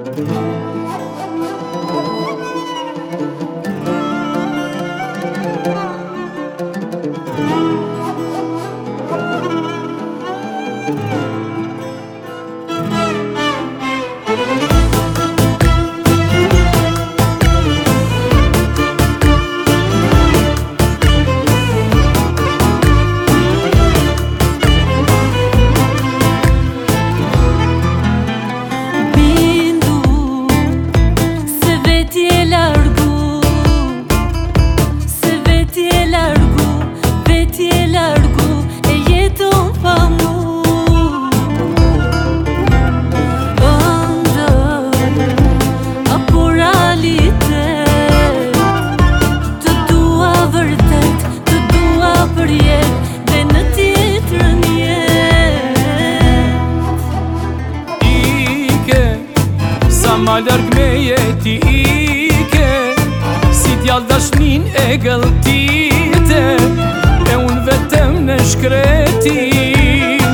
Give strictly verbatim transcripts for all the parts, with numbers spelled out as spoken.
Ma lërg me jeti ike, si t'jall dashnin e gëlltite, e unë vetëm në shkretin.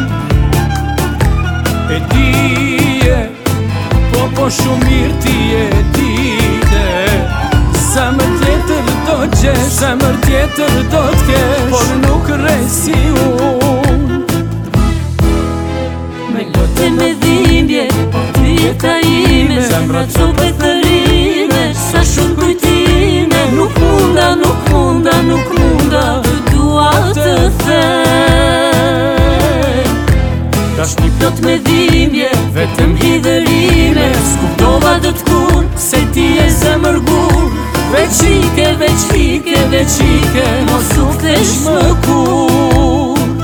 E dije, po po shumë mirë ti e dite, zemër tjetër do t'gjesh, zemër tjetër do t'kesh, por nuk resi unë. Me lote me dhimbje, ty jeta ime, zemra qope thërime, sa shumë kujtime. Nuk munda, nuk munda, nuk munda, të dua të them. Dash një Plot me dhimbje, vetëm hidhërime, s'kuptova do t'kur, se ti e zemër gur. Veqike, veqike, veqike, mos u kthesh më kur.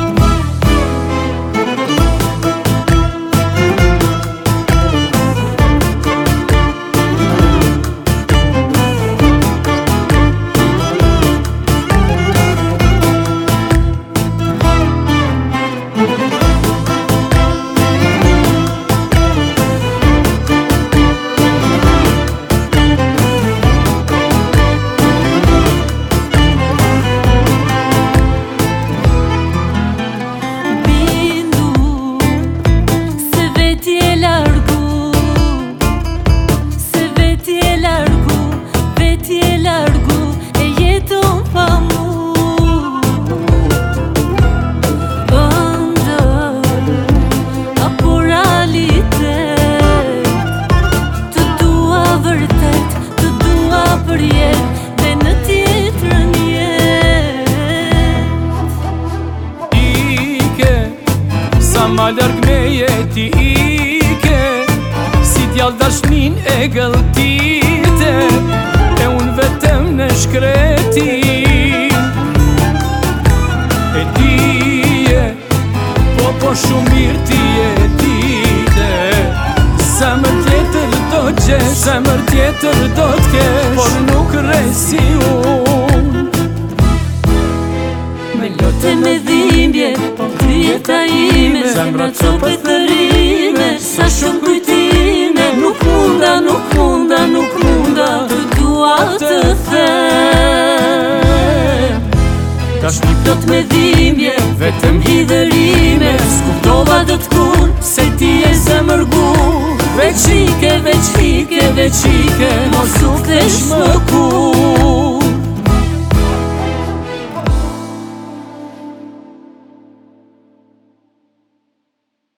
Ma lërg me jeti ike, si t'jall dashnin e gëlltite, e unë vetëm në shkretin. E dije, po po shumë mirë ti e dite, zemër tjetër do t'gjesh, zemër tjetër do t'kesh, por nuk resi unë. Me lote me dhimbje, ty jeta ime, zemra qope thërime, sa shumë kujtime. Nuk munda, nuk munda, nuk munda, të dua të them. Dash një Plot me dhimbje, vetëm hidhërime, s'kuptova do t'kur, se ti e zemër gur. Veqike, veqike, veqike, mos u kthesh më kur.